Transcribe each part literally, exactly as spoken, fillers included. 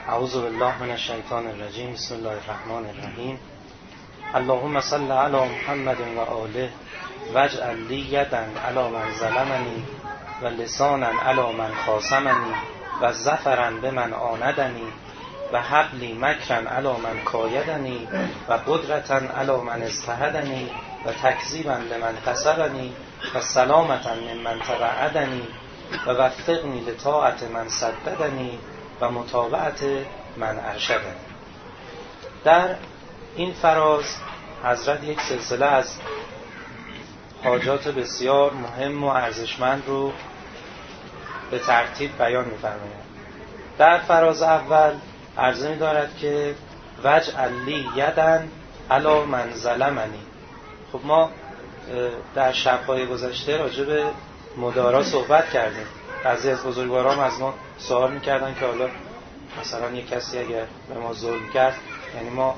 اعوذ بالله من الشیطان الرجیم. بسم الله الرحمن الرحیم. اللهم صل علی محمد و آله واجعل لی یدا علی من ظلمنی و لسانا علی من خاصمنی و ظفرا بمن عاندنی و هب لی مکرا علی من کایدنی و قدرتا علی من اجتهدنی و تکذیبا لمن قصبنی و سلامتا ممن تبعدنی و وفقنی لطاعت من سددنی و متابعت من ارشدنی. در این فراز حضرت یک سلسله از حاجات بسیار مهم و ارزشمند رو به ترتیب بیان می‌فرمایند. در فراز اول عرضه می‌دارد که واجعل لی یدا علی من ظلمنی. خب ما در شب‌های گذشته راجع به مدارا صحبت کردیم. بعضی از بزرگواران از ما سوال می‌کردن که حالا مثلا یک کسی اگر به ما ظلم کرد، یعنی ما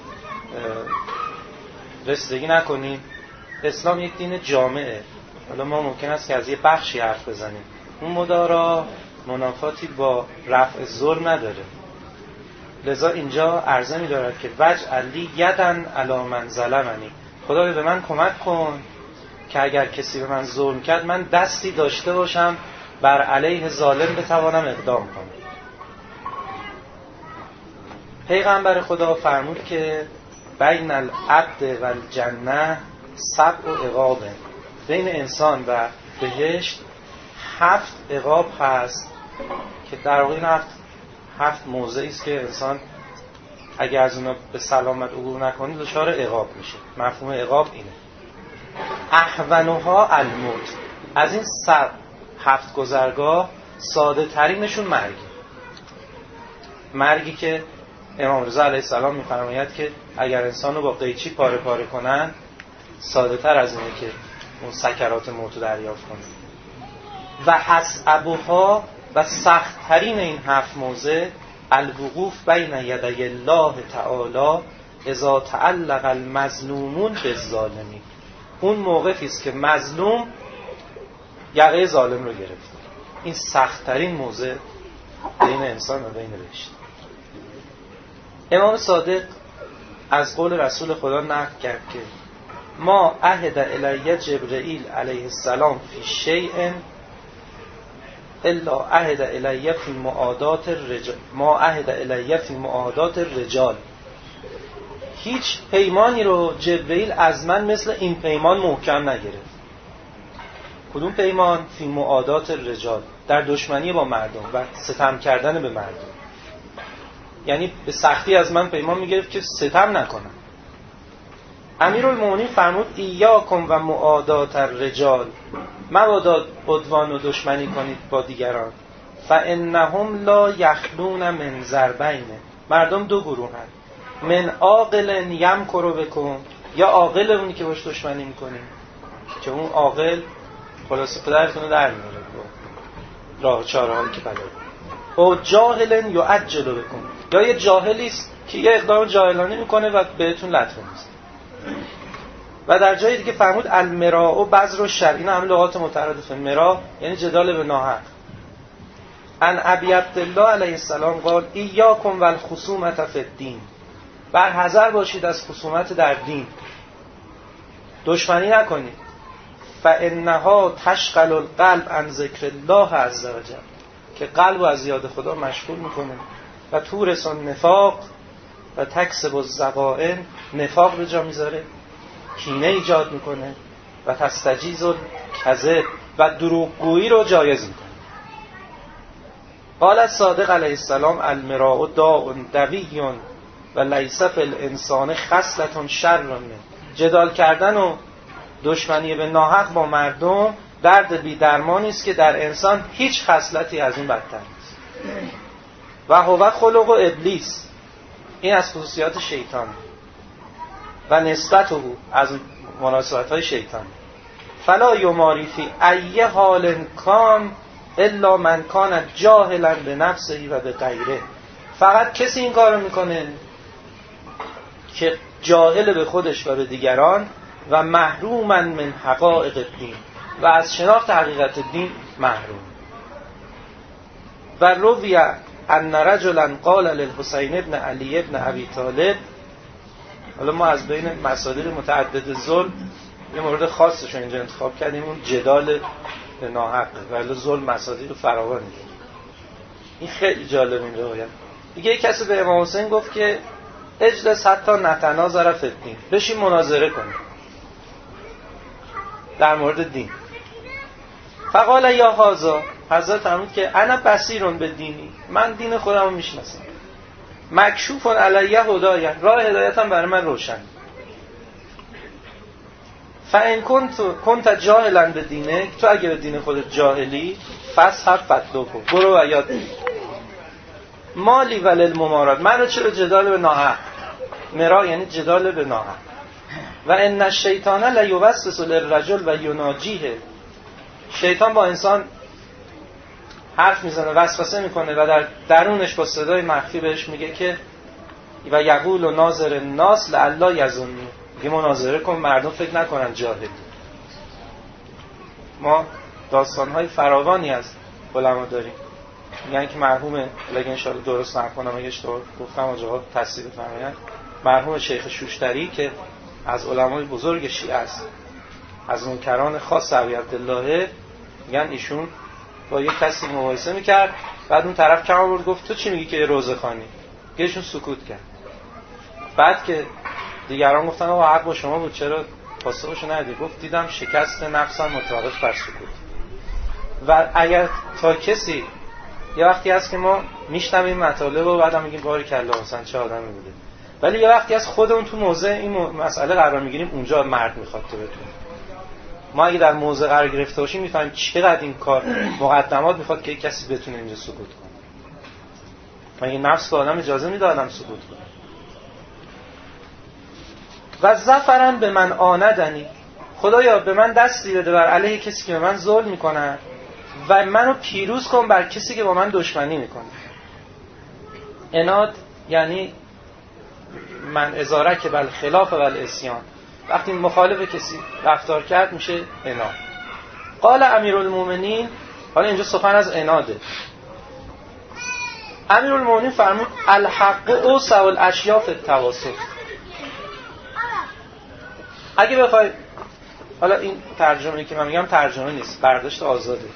رسیدگی نکنیم. اسلام یک دین جامعه. حالا ما ممکن است که از یه بخشی حرف بزنیم. اون مدارا منافاتی با رفع ظلم نداره. لذا اینجا عرضه می‌دارد که واجعل لی یدا علی من ظلمنی. خدا به من کمک کن که اگر کسی به من ظلم کرد من دستی داشته باشم بر علیه ظالم بتوانم اقدام کنم. پیغمبر خدا فرمود که بین العبد و الجنه سبع عقاب، بین انسان و بهشت هفت عقاب هست که در واقع این هفت هفت موضعی است که انسان اگر از اونا به سلامت عبور نکنه دچار عقاب میشه. مفهوم عقاب اینه. اهونها الموت. از این سبع هفت گذرگاه ساده ترینشون مرگی. مرگی که امام رضا علیه السلام می‌فرماید که اگر انسانو با قیچی پاره پاره کنن ساده تر از اینه که اون سکرات موت دریافت کنه. و اصعبها و سخت ترین این هفت موضع الوقوف بین یدی الله تعالی اذا تعلق المظلومون بالظالمین. اون موقفی است که مظلوم یقه ظالم رو گرفت. این سخت ترین موضع بین انسان و بین بهشت. امام صادق از قول رسول خدا نقل کرد که ما عهد الی جبرئیل علیه السلام فی شیء الا عهد الی فی معادات الرجال ما عهد الی فی معادات الرجال. هیچ پیمانی رو جبرئیل از من مثل این پیمان محکم نگرفت. کدوم پیمان؟ فی معادات الرجال، در دشمنی با مردم و ستم کردن به مردم. یعنی به سختی از من پیمان میگرفت که ستم نکنم. امیرالمومنین فرمود ایاکم و معادات الرجال، مبادا عدوان و دشمنی کنید با دیگران. فانهم لا یخلون من ضربین. مردم دو گروه هستند. من عاقل یمکر بکم، یا عاقل اونی که باش دشمنی میکنی که اون عاقل خلاص پدرتون رو در میاره راه چاره‌هایی که بلد. او جاهل یعجل بکن، یا یه جاهلی است که یه اقدام جاهلانه میکنه و بهتون لطمه میزنه. و در جای دیگه فرمود المراء و بذر و شر. اینا همه لغات مترادفه. مرا یعنی جدال به ناحق. ان ابی عبدالله علیه السلام قال ایاکم والخصومة فی الدین. بر حذر باشید از خصومت در دین. دشمنی نکنید. فانها تشغل القلب عن ذکر الله عز وجل، که قلب رو از یاد خدا مشغول میکنه. و تورث النفاق و تکسب الزغائن، نفاق به جا میذاره، کینه ایجاد میکنه. و تستجیز الکذب، و دروغگویی رو جایز میکنه. قال الصادق علیه السلام المراء داء دوی و لیس فی الانسان خصلة شر منه. جدال کردن و دشمنی به ناحق با مردم درد بی درمانی است که در انسان هیچ خصلتی از اون بدتر نیست. و هو خلق ابلیس، این از خصوصیات شیطان و نسبته از مناسبت‌های شیطان. فلا یماری فی ای حال کان الا من کان جاهلا بنفسه و به غیره. فقط کسی این کارو میکنه که جاهل به خودش و به دیگران و محروما من حقائق الدین، و از شناخت حقیقت دین محروم. و روی ان رجلا قال للحسین ابن علی ابن ابی طالب. حالا ما از بین مصادر متعدد ظلم یه مورد خاصش رو اینجا انتخاب کردیم، اون جدال به ناحق، ولی ظلم مصادر فراوانی. این خیلی جالب این روایت. دیگه یک کسی به امام حسین گفت که اجلس حتی نتناظر فی الدین، بشین مناظره کنیم در مورد دین. فقال یا هذا، حضرت فرمود که انا بصیرون به دینی، من دین خودم رو میشناسم، مکشوف علیه هدایه، راه هدایتم برای من روشن. فان کنت کنت جاهلا به دینه، تو اگه به دین خودت جاهلی، فصحب فتلوکو، برو و یاد بگیر. مالی وللممارات، من رو چرا جدال به ناحق، مرا یعنی جدال به ناحق. و ان الشیطان لیوسوس للرجل و یناجیه، شیطان با انسان حرف میزنه، وسوسه میکنه و در درونش با صدای مخفی بهش میگه که و یقول و ناظر الناس لعلا یظنون، میگه مناظره کن مردم فکر نکنن جاهلی. ما داستانهای فراوانی از علما داریم، میگن که مرحوم، لگه انشاءالله درست نکنم اگه اشتباه گفتم آجاها تصدیق فرمایند، مرحوم شیخ شوشتری که از علمای بزرگ شیعه است، از منکران خاص ابی عبدالله، میگن ایشون با یک کسی مباحثه میکرد، بعد اون طرف کم آورد گفت تو چی میگی که روزه خوانی؟ ایشون سکوت کرد. بعد که دیگران گفتن آقا حق با شما بود چرا پاسخشو ندید؟ گفت دیدم شکست نفسم متعارف بر سکوت. و اگر تا کسی یه وقتی هست که ما میشنویم مطالب و بعدم میگیم باری کلا حسین چه آدمی بوده، ولی یه وقتی از خودمون تو موضع این مسئله قرار میگیریم، اونجا مرد میخواد تو بتونه. ما اگه در موضع قرار گرفته باشیم میفهمیم چقدر این کار مقدمات میخواد که کسی بتونه اینجا سکوت کنه. مگه نفس به آدم اجازه میده آدم سکوت کنه؟ و ظفرن به من آندنی، خدایا به من دستی بده بر علیه کسی که به من ظلم میکنه و منو پیروز کن بر کسی که با من دشمنی میکنه. عناد یعنی من ازاره که بل خلاف و بل اسیان، وقتی مخالف کسی رفتار کرد میشه عناد. قال امیرالمومنین، حالا اینجا سخن از عناده. امیرالمومنین فرمود الحق اوسع الاشیاء فی التواصل. اگه بخوای، حالا این ترجمه‌ای که من میگم ترجمه نیست، برداشت آزاده.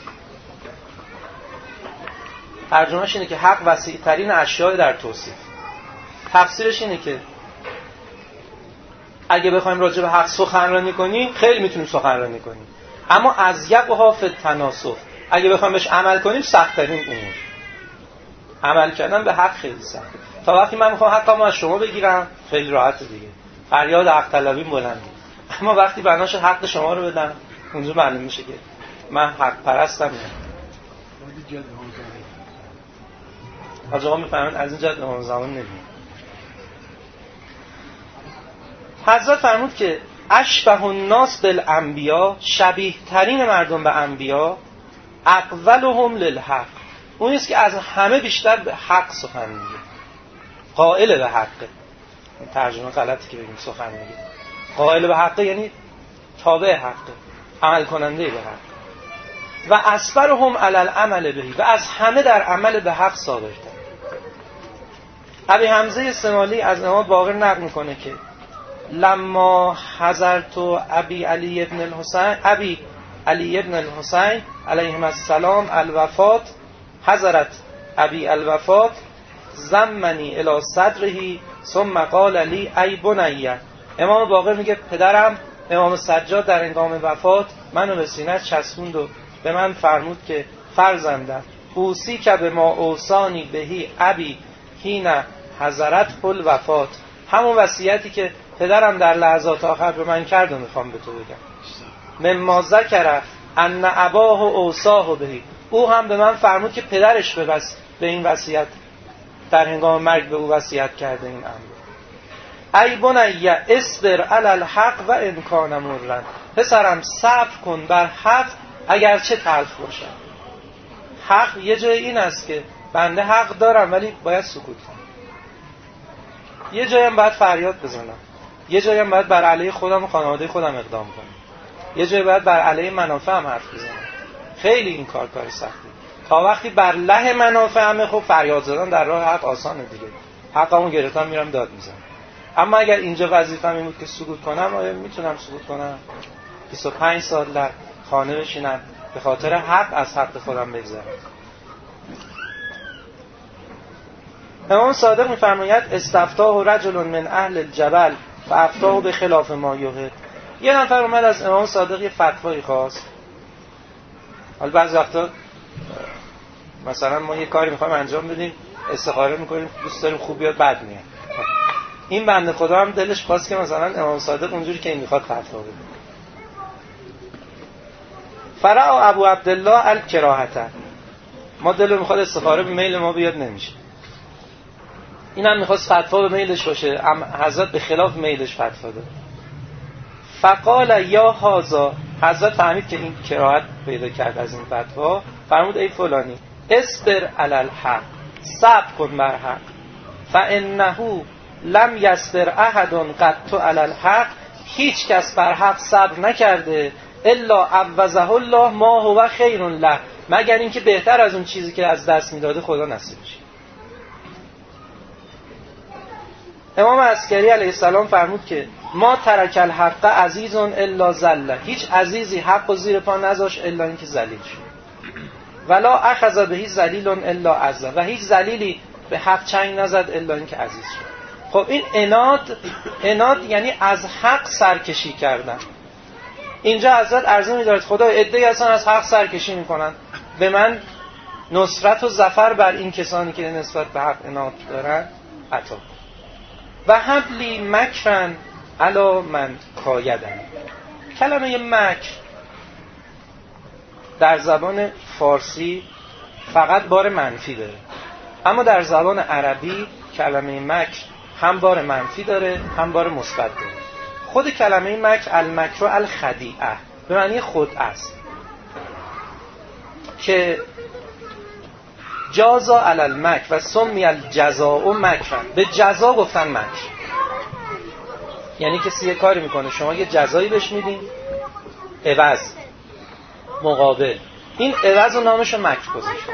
ترجمهش اینه که حق وسیع ترین اشیاء در توصیف. تفسیرش اینه که اگه بخوایم راجع به حق سخنرانی کنیم خیلی میتونیم سخنرانی کنیم، اما از یقها فی التناسخ، اگه بخوایم بهش عمل کنیم سخت ترین امور. عمل کردن به حق خیلی سخته. تا وقتی من میخوام حقمو از شما بگیرم خیلی راحته دیگه، فریاد حق طلبی بلنده. اما وقتی بناش حق شما رو بدم اونجا معلوم میشه که من حق پرستم. حاج آقا میفهمن از این جد امام زمان نمیاد. حضرت فرمود که اشبه الناس بالانبیا، شبیه ترین مردم به انبیا، اقولهم للحق، اون است که از همه بیشتر به حق سخن میگه، قائل به حقه. ترجمه غلطی که بگیم سخن میگه، قائل به حقه یعنی تابع حقه، عمل کننده به حق. و اسبرهم علی العمل بهی، و از همه در عمل به حق صادق‌تر. ابی حمزه سمالی از امام باقر نقل میکنه که لما حضرت ابی علی ابن الحسین ابی علی ابن الحسین علیهم السلام الوفات، حضرت ابی الوفات زمنی الی صدره ثم قال لی ای بنیه. امام باقر میگه پدرم امام سجاد در هنگام وفات منو به سینه چسبوند و به من فرمود که فرزندم اوصی که به ما اوصانی بهی ابی حین حضرت پل وفات، همون وصیتی که پدرم در لحظات آخر به من کرد و میخوام به تو بگم. مما ذکر ان اباه اوصاه بهی، او هم به من فرمود که پدرش به, بس به این وصیت در هنگام مرگ به او وصیت کرده این امر. ای بنیه اصبر علی الحق و ان کان مرا، پسرم صبر کن بر حق اگرچه تلخ باشد. حق یه جای این است که بنده حق دارم ولی باید سکوت کنم، یه جایی هم باید فریاد بزنم، یه جایی هم باید بر علیه خودم و خانواده خودم اقدام کنم، یه جایی باید بر علیه منافعم حرف بزنم. خیلی این کار کار سختی. تا وقتی بر له منافع همه، خب فریاد زدن در راه حق آسانه دیگه، حقمو گرفتم میرم داد میزنم. اما اگر اینجا وظیفه‌م این بود که سکوت کنم، آیا میتونم سکوت کنم؟ بیست و پنج سال در خانه بشینم به خاطر حق از حق خودم بگذرم. امام صادق میفرماید استفتاه رجل من اهل الجبل فافتاه به خلاف ما یوهد. یه نفر اومد از امام صادق یه فتوایی خواست. حالا بعضی وقتا مثلا ما یه کاری میخوایم انجام بدیم، استخاره میکنیم، دوست داریم خوب بیاد بد میاد. این بنده خدا هم دلش خواست که مثلا امام صادق اونجوری که این میخواد فتوا بده. فرع ابو عبدالله الکراهته، ما دلو میخواد استخاره به میل ما بیاد نمیشه. این هم میخواست فتوا به میلش باشه، حضرت به خلاف میلش فتوا داد. فقال یا هازا، حضرت فهمید که این کراهت پیدا کرد از این فتوا، فرمود ای فلانی اصبر علی الحق، صبر کن بر حق، فانه لم یصبر احد قط علی الحق، هیچ کس بر حق صبر نکرده الا عوضه الله ما هو خیر له، مگر اینکه بهتر از اون چیزی که از دست میداده خدا نصیبش. امام عسکری علیه السلام فرمود که ما ترک الحق عزیز الا ذل، هیچ عزیزی حق و زیر پا نذاشت الا اینکه ذلیل شد. ولا اخذ به ذلیل الا عز، و هیچ ذلیلی به حق چنگ نزد الا اینکه عزیز شد. خب این عناد، عناد یعنی از حق سرکشی کردن. اینجا حضرت عرضه می‌دارد خدا عده‌ای اصلا از حق سرکشی میکنن، به من نصرت و ظفر بر این کسانی که نسبت به حق عناد دارن عطا و حبلی مکرن علا من کایدن. کلمه مکر در زبان فارسی فقط بار منفی داره، اما در زبان عربی کلمه مکر هم بار منفی داره هم بار مثبت داره. خود کلمه مکر المکر الخدیعه به معنی خود است که جازا علی المکر و سمی الجزاء مکرن، به جزا گفتن مکر، یعنی کسی یه کاری میکنه شما یه جزایی بهش میدین عوض مقابل، این عوض و نامش رو مکر گذاشتن.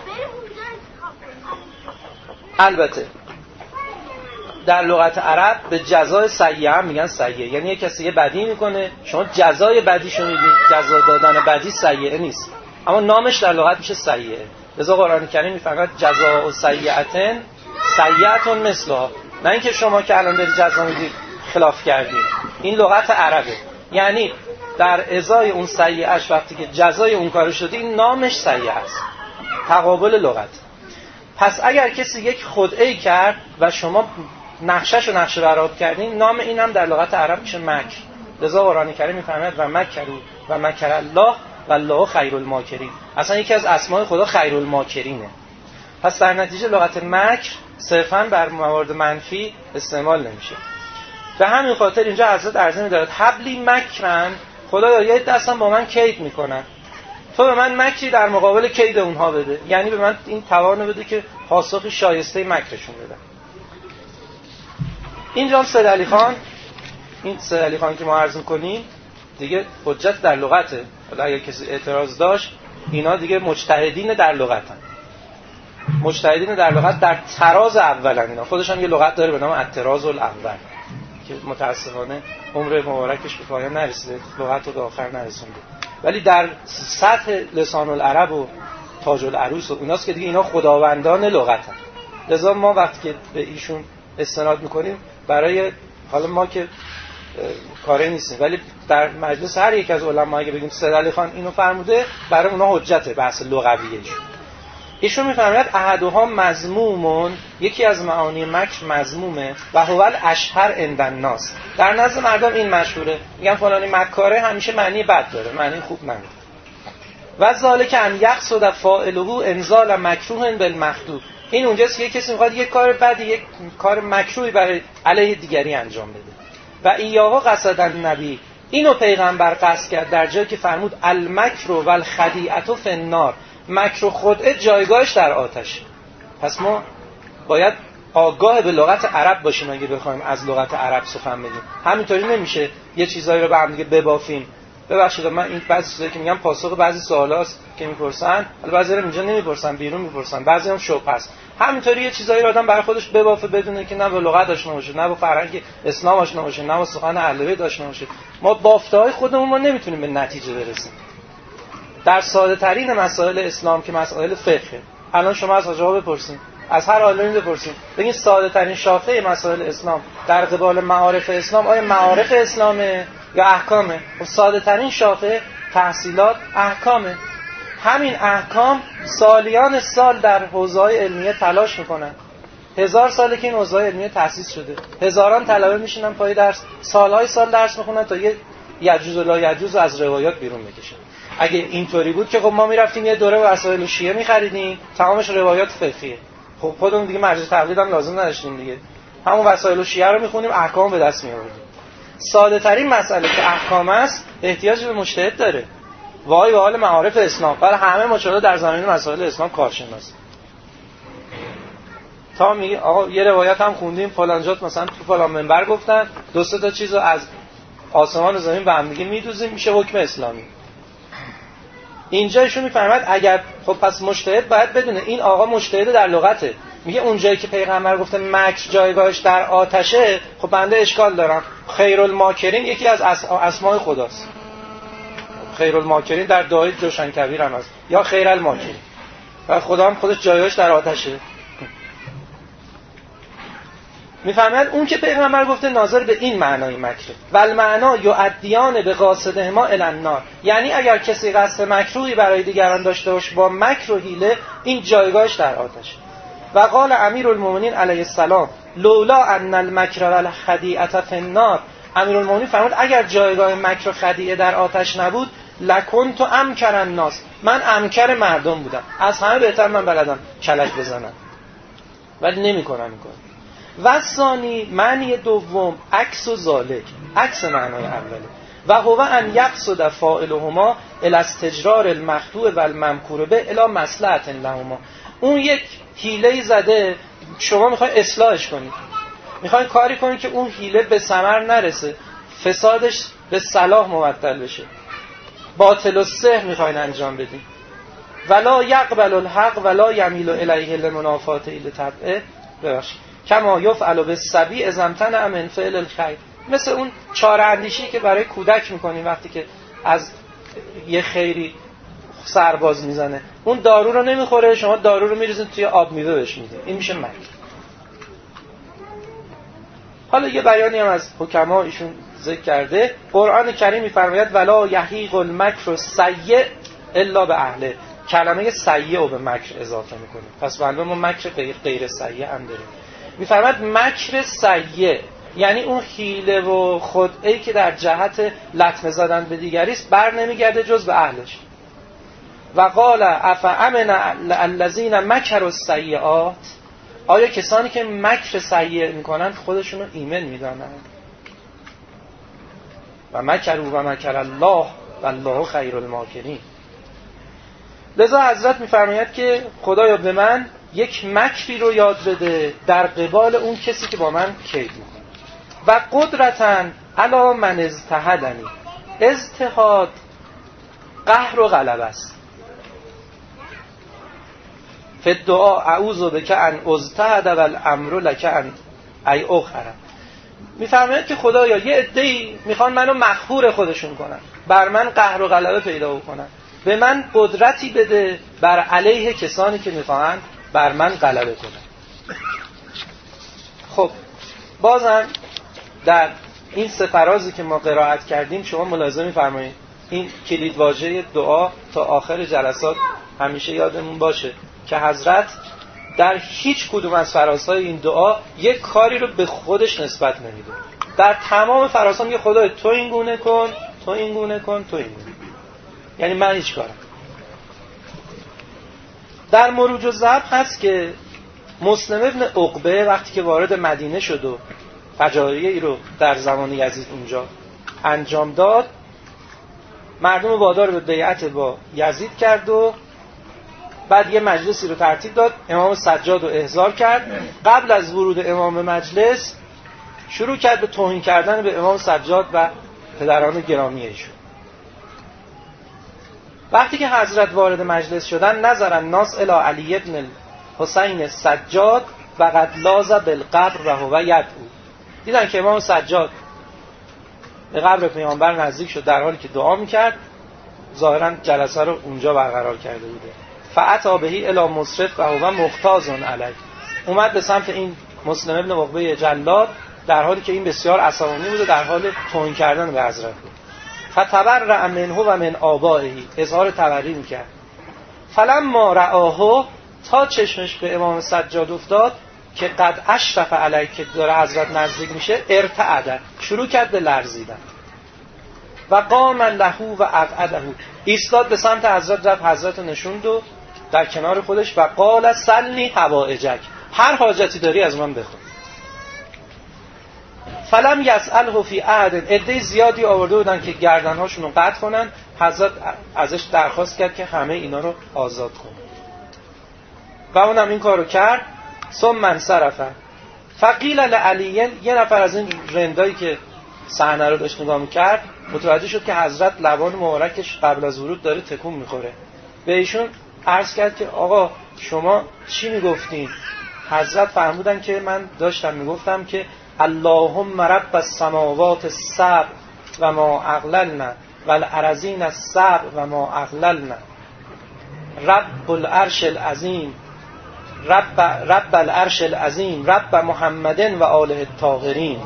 البته در لغت عرب به جزای سیئه هم میگن سیئه، یعنی یه کسی یه بدی میکنه شما جزای بدیشو میدین، جزا دادن بدی سیئه نیست، اما نامش در لغت میشه سیئه. لذا قرآن کریم میفرماید جزاء سیئة سیئة مثلها، نه اینکه شما که الان داری جزا میدید خلاف کردید. این لغت عربه، یعنی در ازای اون سیئه‌اش وقتی که جزای اون کارو شده این نامش سیئه است، تقابل لغت. پس اگر کسی یک خدعه‌ای کرد و شما نقشه‌شو نقشه برآورد کردین، نام این هم در لغت عرب میشه مکر. لذا قرآن کریم میفرماید و مکروا و مکر الله والله خیر الماکرین، اصلا یکی از اسماء خدا خیر الماکرینه. پس در نتیجه لغت مکر صرفاً بر موارد منفی استعمال نمیشه. به همین خاطر اینجا حضرت عرضه می‌دارد حبلی مکرن، خدایا یه دستم با من کید میکنن، تو به من مکری در مقابل کید اونها بده، یعنی به من این توانو بده که پاسخ شایسته مکرشون بدم. اینجا سید علی خان، این سید علی خان که ما عرض می‌کنیم دیگه حجت در لغته، حالا اگر کسی اعتراض داشت اینا دیگه مجتهدین در لغتن، مجتهدین در لغت در تراز اولن، اینا خودشون یه لغت داره به نام التراز الاول که متاسفانه عمر مبارکش به پایان نرسیده، لغت رو به آخر نرسونده، ولی در سطح لسان العرب و تاج العروس و اوناست که دیگه اینا خداوندان لغتن. لذا ما وقتی که به ایشون استناد میکنیم برای، حالا ما که کاری نیستیم، ولی در مجلس هر یک از علما اگه بگیم سید علی خان اینو فرموده، برای اونا حجته بحث لغویه ایشون. ایشون میفرماید احدها مذمومون، یکی از معانی مکر مذمومه و هو الاشهر عند الناس، در نزد مردم این مشهوره، میگن فلانی مکاره همیشه معنی بد داره، معنی خوب نداره. و ذالک ان یقصد فاعله انزال مکروه بالمحدود، این اونجاست که کسی میخواد یک کار بدی، یک کار مکروهی برای علیه دیگری انجام بده. و ایاها قصد النبی، اینو پیغمبر قصد کرد در جایی که فرمود المکر و الخدیعه فی النار، مکر و خدعه جایگاهش در آتش. پس ما باید آگاه به لغت عرب باشیم اگه بخوایم از لغت عرب سخن بگیم. همینطوری نمیشه یه چیزایی رو به هم دیگه ببافیم ببخشید من این بعضی چیزایی که میگم پاسخ بعضی سوالاست که میپرسن، حالا بعضی رو اینجا نمیپرسن، بیرون میپرسن، بعضی هم شوق هست. همینطوری یه چیزایی رو آدم برای خودش ببافه بدونه که نه با لغت آشنا باشه، نه با فرهنگ اسلام آشنا باشه، نه با سخن اهل بیت آشنا باشه. ما بافته‌های خودمون ما نمیتونیم به نتیجه برسیم. در ساده ترین مسائل اسلام که مسائل فقهه، الان شما از حاجا بپرسین، از هر عالمی بپرسین، بگین ساده ترین شاخه مسائل اسلام در قبال معارف اسلام آیا معارف اسلامه یا احکامه؟ و ساده ترین شاخه تحصیلات احکامه. همین احکام سالیان سال در حوزه‌های علمیه تلاش میکنن. هزار ساله که این حوزه‌های علمیه تأسیس شده، هزاران طلبه میشینن پای درس، سالهای سال درس میخونن تا یه یجوز و لا یجوز از روایات بیرون بکشن. اگه اینطوری بود که خب ما میرفتیم یه دوره وسایل شیعه میخریدیم، تمامش روایات فقهیه. خب خودمون دیگه مرجع تقلید هم لازم نداشتیم دیگه، همون وسایل شیعه رو میخونیم، احکام به دست میآوردیم. ساده ترین مسئله که احکام است احتیاج به مجتهد داره. وای به حال معارف اسلام، ولی همه ماچالا در زمینه مسائل اسلام کارشناس. تا میگه آقا یه روایت هم خوندیم فلانجات مثلا تو فلان منبر گفتن دو سه تا چیزو از آسمان و زمین به هم دیگه میدوزیم میشه حکم اسلامی. اینجا ایشون میفرماد اگر خب پس مجتهد باید بدونه این آقا مجتهد در لغته. میگه اون جایی که پیغمبر گفته مکر جایگاهش در آتشه، خب بنده اشکال دارم. خیرالماکرین یکی از اسماء خداست. خیرالماکرین در دعای جوشنکبیر هم هست، یا خیرالماکرین، و خدا هم خودش جایگاهش در آتشه. میفهمند اون که پیغمبر گفته ناظر به این معنای مکره و المعنا یؤدیان به قاصدهما الی النار، یعنی اگر کسی قصد مکروهی برای دیگران داشته باشه با مکر و حیله، این جایگاهش در آتش. و قال امیرالمومنین علیه السلام لولا ان المکر والخدیعه فی النار، امیرالمومنین فرمود اگر جایگاه مکر و خدیعه در آتش نبود لکنت امکر الناس، من امکر مردم بودم، از همه بهتر من بلدم کلک بزنم، ولی نمی‌کنم این کار. و ثانی معنی دوم عکس و ذالک، عکس معنای اوله، و هو ان یقصد فاعلهما الی استجرار المخطوع و الممکور به الی مصلحت لهما. اون یک حیله زده، شما میخواین اصلاحش کنید، میخواین کاری کنید که اون حیله به ثمر نرسه، فسادش به صلاح مبدل بشه، باطل و سحر میخواین انجام بدید. ولا یقبل الحق ولا یمیل الیه لمنافات ایل تبعه، ببخشید کما یفعل بالصبی اذا امتنع من فعل الخیر، مثل اون چاره اندیشی که برای کودک میکنیم وقتی که از یه خیری سرباز میزنه، اون دارو رو نمیخوره، شما دارو رو میریزین توی آب میوه بهش میدین، این میشه مکر. حالا یه بیانی هم از حکما ایشون ذکر کرده، قرآن کریم میفرماید ولا یحیق المکر السیء الا به اهله، کلمه سیء رو به مکر اضافه میکنه، پس معلومه ما مکر غیر غیر سیء هم داریم. میفرماید مکر سیء یعنی اون حیله و خدعه‌ای که در جهت لطمه زدن به دیگری است بر نمیگرده جز به اهلش. و قال افامن الذین مکروا السیئات، آیا کسانی که مکر سیء میکنن خودشون رو ایمن میدانن؟ و مکروا و مکر الله والله خیر الماکرین. لذا حضرت میفرماید که خدایا به من یک مکری رو یاد بده در قبال اون کسی که با من کید میکنه. و قدرتاً علی من اجتهدنی، اجتهاد قهر و غلبه است. فی دعا اعوذ بک ان اجتهد والامر لک ان ای اخر. میفرماید که خدایا یه عده‌ای میخوان منو مخفور خودشون کنن، بر من قهر و غلبه پیدا بکنن، به من قدرتی بده بر علیه کسانی که میخوان بر من غلبه کنن. خب بازم در این سه فرازی که ما قرائت کردیم شما ملاحظه می‌فرمایید این کلید واژه دعا تا آخر جلسات همیشه یادمون باشه که حضرت در هیچ کدوم از فرازهای این دعا یک کاری رو به خودش نسبت نمیده. در تمام فرازها میگه خدای تو این گونه کن، تو این گونه کن، تو این گونه. یعنی من هیچ کارم. در مروج الذهب هست که مسلم ابن عقبه وقتی که وارد مدینه شد و فجایعی رو در زمان یزید اونجا انجام داد، مردم وادار به بیعت با یزید کرد و بعد یه مجلسی رو ترتیب داد، امام سجاد رو احضار کرد. قبل از ورود امام مجلس شروع کرد به توهین کردن به امام سجاد و پدران گرامی ایشون. وقتی که حضرت وارد مجلس شدن نظر الناس الی علی بن حسین سجاد و قد لاز بالقبر و هو یدعو. دیدن که امام سجاد به قبر پیامبر نزدیک شد در حالی که دعا میکرد، ظاهرا جلسه رو اونجا برقرار کرده بوده. فاتی بهی الی مصرف و هو مختاز علیه. اومد به سمت این مسلم ابن عقبه جلاد در حالی که این بسیار عصبانی بوده، در حال توهین کردن به حضرت بود. فتبرأ منه و من آبائه، اظهار تبرئه میکرد. فلما رآه، تا چشمش به امام سجاد افتاد که قد اشرف علیه، که داره حضرت نزدیک میشه، ارتعد، شروع کرد به لرزیدن. و قام له و اقعده، ایستاد به سمت حضرت، رفت حضرت رو نشوند و در کنار خودش و قال سلنی حوائجک، هر حاجتی داری از من بخون. فلم یسأله فی احد، عده زیادی آورده بودن که گردنهاشون رو قطع کنن. حضرت ازش درخواست کرد که همه اینا رو آزاد کن و اونم این کارو کرد. ثم انصرف فقیل لعلی، یه نفر از این رندایی که صحنه رو داشت نگاه می‌کرد متوجه شد که حضرت لبان مبارکش قبل از ورود داره تکون می‌خوره. به ایشون عرض کرد که آقا شما چی میگفتین؟ حضرت فرمودن که من داشتم میگفتم که اللهم رب السماوات السبع و ما اقللنا والارضین السبع و ما اقللنا رب العرش العظیم رب رب العرش العظیم رب محمد و آله الطاهرین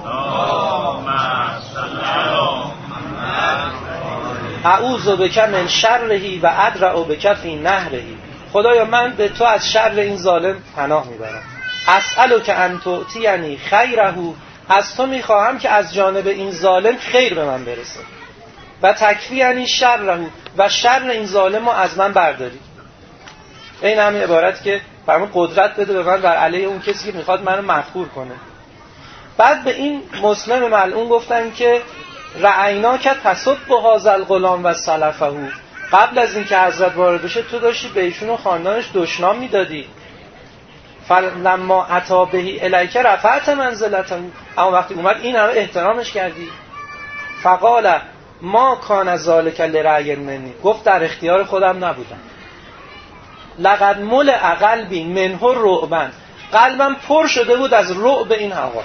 اعوذ بک من شره و ادرع بک فی نهره. خدایا من به تو از شر این ظالم پناه میبرم. اسألک ان تعطینی خیره، از تو میخواهم که از جانب این ظالم خیر به من برسه. و تکفینی شره، و شر این ظالم رو از من برداری. این همین عبارت که فرمود قدرت بده به من بر علیه اون کسی که میخواد منو مغفور کنه. بعد به این مسلم ملعون گفتن که رعینا که تصب به هذا الغلام و سلفه، قبل از اینکه حضرت وارد بشه تو داشتی به ایشون و خاندانش دشنام میدادی. فلما اتی بهی الیک رفعت منزلته، اما وقتی اومد این همه احترامش کردی. فقال ما کان ذلک لرأی منی، گفت در اختیار خودم نبودم. لقد ملء قلبی منه رعبا، قلبم پر شده بود از رعب این هوا.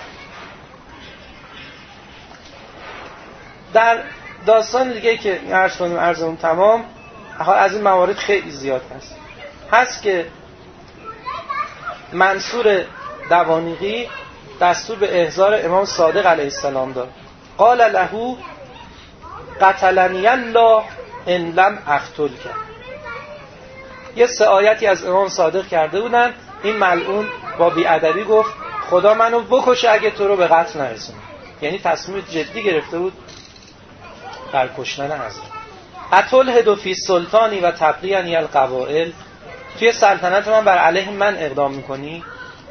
در داستان دیگه که عرض کنیم عرضمون تمام، از این موارد خیلی زیاد هست. هست که منصور دوانیقی دستور به احضار امام صادق علیه السلام داد. قال له قتلنی الله ان لم اقتلک. یه سه آیتی از امام صادق کرده بودن، این ملعون با بی‌ادبی گفت خدا منو بکشه اگه تو رو به قتل نرسونه. یعنی تصمیم جدی گرفته بود در کشتن حضرت. اتلهد فی سلطانی و تبغینی القبائل، توی سلطنت من بر علیه من اقدام میکنی؟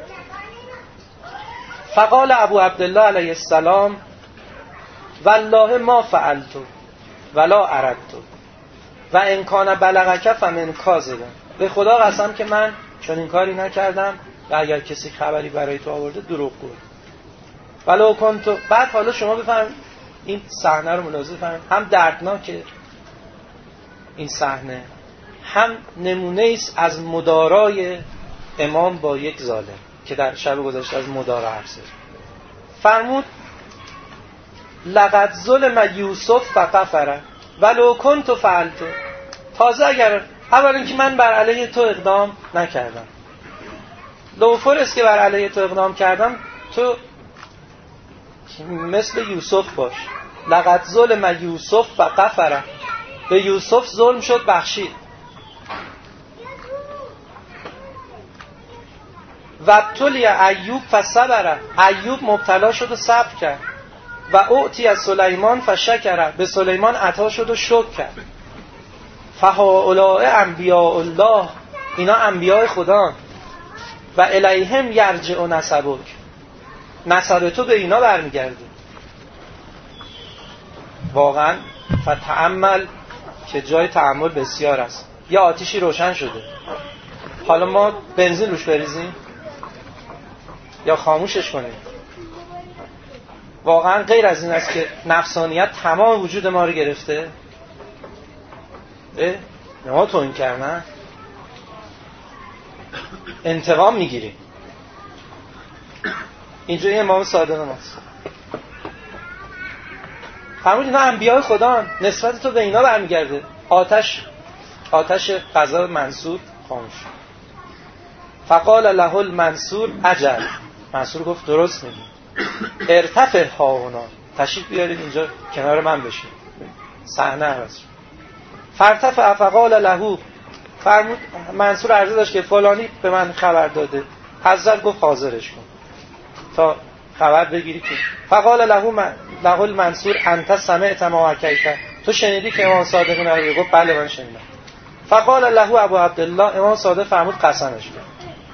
فقال ابو عبدالله علیه السلام والله ما فعلت ولا اردت و ان کان بلغک فمن کاذب. به خدا قسم که من چون این کاری نکردم و اگر کسی خبری برای تو آورده دروغ گفت. ولو کنت. بعد حالا شما بفهم این صحنه رو ملاحظه فرمایید، هم دردناکه این صحنه، هم نمونه است از مدارای امام با یک ظالم که در شب گذشته از مدارا حرف زد. فرمود لقد ظلم یوسف فغفر ولو کنت فعلت. تازه اگر اولا اینکه من بر علیه تو اقدام نکردم، لوفر است که بر علیه تو اقدام کردم، تو مثل یوسف باش. لقد ظلم یوسف فغفر، به یوسف ظلم شد بخشید. و ابتلی ایوب فصبر، ایوب مبتلا شد و صبر کرد. و اعطی از سلیمان فشکر، به سلیمان عطا شد و شکر کرد. فهؤلاء انبیاء الله، اینا انبیاء خدا. و الیهم یرجع نسبک، نسب تو به اینا برمیگرده. واقعا فتأمل که جای تأمل بسیار است. یه آتیشی روشن شده، حالا ما بنزین روش بریزیم یا خاموشش کنیم؟ واقعا غیر از این است که نفسانیت تمام وجود ما رو گرفته. ما تو این کردن انتقام میگیریم. اینجا یه امام صادق ماست فرمود اینا انبیاء خدا، نسبت تو به اینا برمیگرده. آتش آتش غضب منصور خاموش. فقال له المنصور اجل. منصور گفت درست میگی. ارتفع هاهنا، تشریف بیارید اینجا کنار من بشین. صحنه عوض شد. فارتفع فقال له، فرمود منصور عرضه داشت که فلانی به من خبر داده. حضرت گفت حاضرش کن تا خبر بگیری که. فقال له من له المنصور انت سمعت ما حکیت، تو شنیدی که امام صادق نبی؟ گفت بله من شنیدم. فقال له ابو عبدالله، امام صادق فرمود قسمش کن.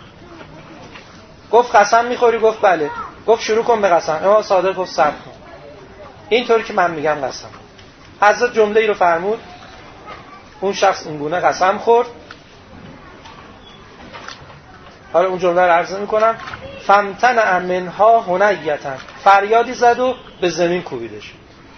گفت قسم میخوری؟ گفت بله. گفت شروع کن به قسم. امام صادق گفت صبر کن، اینطور که من میگم قسم. حضرت جمله ای رو فرمود، اون شخص این گونه قسم خورد. حالا اون جمله رو عرض میکنم. فامتنع منها هنیتا، فریادی زد و به زمین کوبیدش.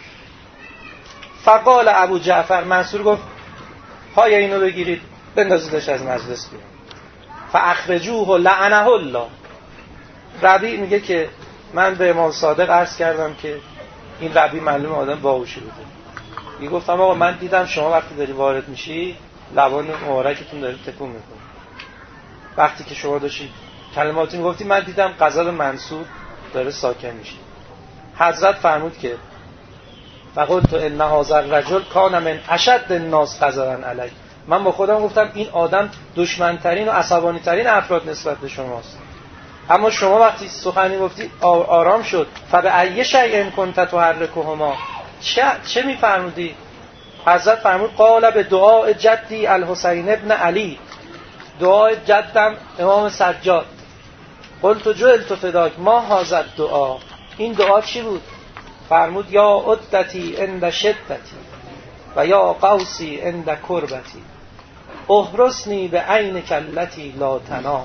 فقال ابو جعفر، منصور گفت پای اینو بگیرید بندازیدش از مجلس بیرون. فاخرجوه لعنه الله. ربیع میگه که من به امام صادق عرض کردم که این ربیع معلوم آدم باهوشی بوده. میگفتم آقا من دیدم شما وقتی داری وارد میشی لبان مبارکتون داره تکون میکنه. وقتی که شما داشتی کلماتی میگفتی من دیدم غضب منصور داره ساکن میشه. حضرت فرمود که فقلت ان هذا الرجل کان من اشد الناس غضبا علی. من با خودم گفتم این آدم دشمنترین و عصبانی ترین افراد نسبت به شماست، اما شما وقتی سخنی گفتی آرام شد. فبأی شیء کنت تحرکهما، چه چه میفرمودی؟ حضرت فرمود قال به دعاء جدی الحسین ابن علی، دعای جدم امام سجاد. قلت جعلت فداک ما هذا الدعاء، این دعا چی بود؟ فرمود یا عدتی عند شدتی و یا قوسی عند کربتی احرسنی به عینک التی لا تنام.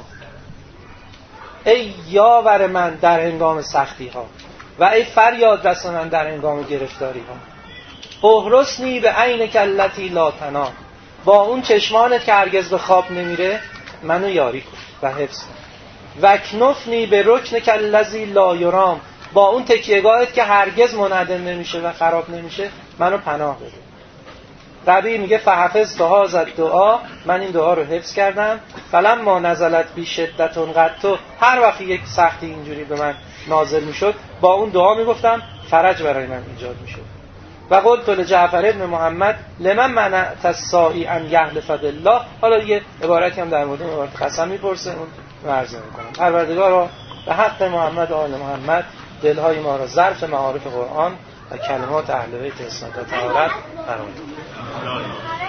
ای یاور من در هنگام سختی ها و ای فریاد رس من در هنگام گرفتاری ها. احرسنی به عینک التی لا تنام، با اون چشمانت که هرگز به خواب نمیره منو یاری کن و حفظ کن. وکنفنی به رکنک الذی لا یرام، با اون تکیهگاهت که هرگز منهدم نمیشه و خراب نمیشه منو پناه بده. ربیع میگه فحفظت هذا الدعاء، من این دعا رو حفظ کردم. فلما نزلت بی شدت قط، هر وقت یک سختی اینجوری به من نازل میشد با اون دعا میگفتم فرج برای من ایجاد میشد. و قلت لجعفر ابن محمد لمن منعت الساعی ان یحلف بالله. حالا یه عبارتی هم در مورد عبارت قسم میپرسه، اون عرض میکنم. پروردگارا به حق محمد و آل محمد دلهای ما را ظرف معارف قرآن و کلمات اهل بیت اسمت و طهارت قرار بده.